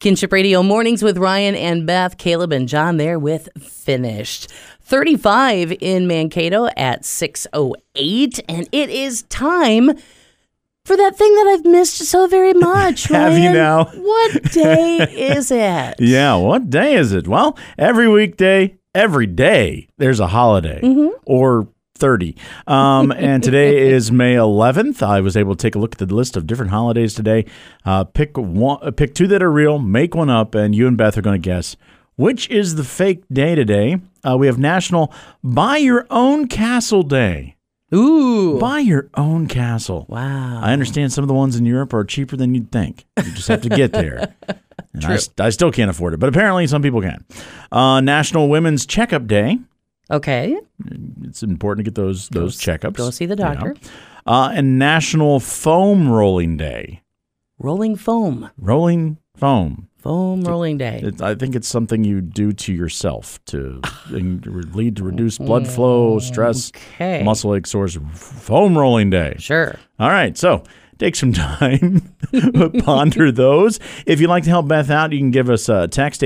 Kinship Radio Mornings with Ryan and Beth, Caleb and John there with Finished. 35 in Mankato at 6:08, and it is time for that thing that I've missed so very much. Have you now? What day is it? Yeah, what day is it? Well, every weekday, every day, there's a holiday or 30. And today is May 11th. I was able to take a look at the list of different holidays today. Pick two that are real, make one up, and you and Beth are going to guess which is the fake day today. We have National Buy Your Own Castle Day. Ooh. Buy your own castle. Wow. I understand some of the ones in Europe are cheaper than you'd think. You just have to get there. And I still can't afford it, but apparently some people can. National Women's Checkup Day. Okay. It's important to get those checkups. Go see the doctor. And National Foam Rolling Day. Rolling foam. Rolling foam. Foam rolling day. I think it's something you do to yourself to lead to reduced blood flow, stress, muscle ache, sores. Foam rolling day. Sure. All right. So take some time, ponder those. If you'd like to help Beth out, you can give us a text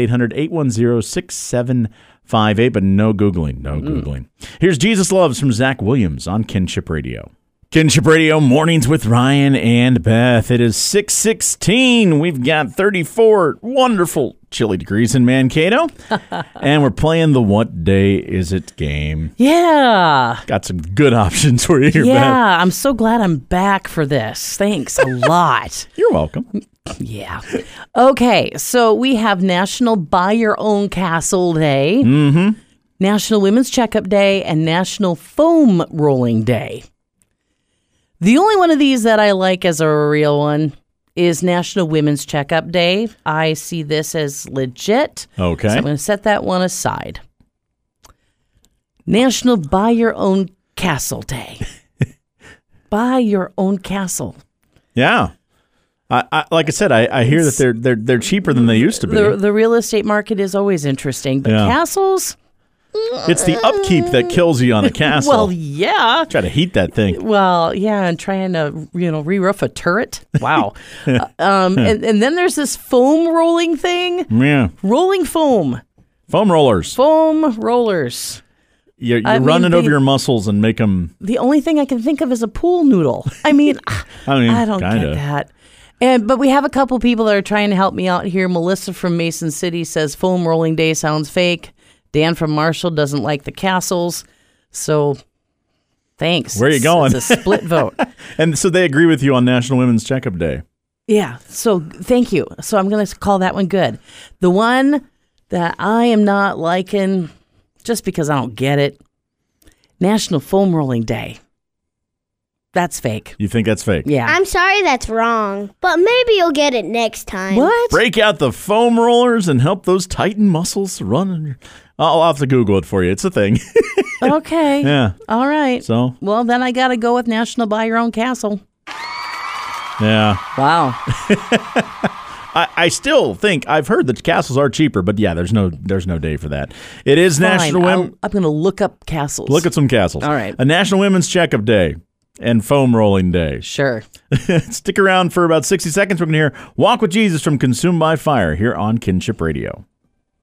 800-810-6758, but no Googling. No Googling. Here's Jesus Loves from Zach Williams on Kinship Radio. Kinship Radio Mornings with Ryan and Beth. It is 6:16. We've got 34 wonderful chilly degrees in Mankato. And we're playing the What Day Is It game. Yeah. Got some good options for you here, Beth. Yeah, I'm so glad I'm back for this. Thanks a lot. You're welcome. Yeah. Okay, so we have National Buy Your Own Castle Day, National Women's Checkup Day, and National Foam Rolling Day. The only one of these that I like as a real one is National Women's Checkup Day. I see this as legit. Okay. So I'm going to set that one aside. National Buy Your Own Castle Day. Buy your own castle. Yeah. I like I said, I hear that they're cheaper than they used to be. The real estate market is always interesting, but castles... It's the upkeep that kills you on a castle. Well, yeah. Try to heat that thing. Well, yeah, and trying to, re-roof a turret. Wow. And then there's this foam rolling thing. Yeah. Rolling foam. Foam rollers. Foam rollers. You're running over your muscles and make them... The only thing I can think of is a pool noodle. I don't kinda. get that. But we have a couple people that are trying to help me out here. Melissa from Mason City says foam rolling day sounds fake. Dan from Marshall doesn't like the castles. So, thanks. Where are you going? It's a split vote. And so they agree with you on National Women's Checkup Day. Yeah. So, thank you. So, I'm going to call that one good. The one that I am not liking, just because I don't get it, National Foam Rolling Day. That's fake. You think that's fake? Yeah. I'm sorry that's wrong, but maybe you'll get it next time. What? Break out the foam rollers and help those tighten muscles run. I'll have to Google it for you. It's a thing. Okay. Yeah. All right. So? Well, then I got to go with National Buy Your Own Castle. Yeah. Wow. I still think I've heard that castles are cheaper, but yeah, there's no day for that. It is Fine. National Women. I'm going to look up castles. Look at some castles. All right. A National Women's Checkup Day and Foam Rolling Day. Sure. Stick around for about 60 seconds. We're going to hear Walk with Jesus from Consumed by Fire here on Kinship Radio.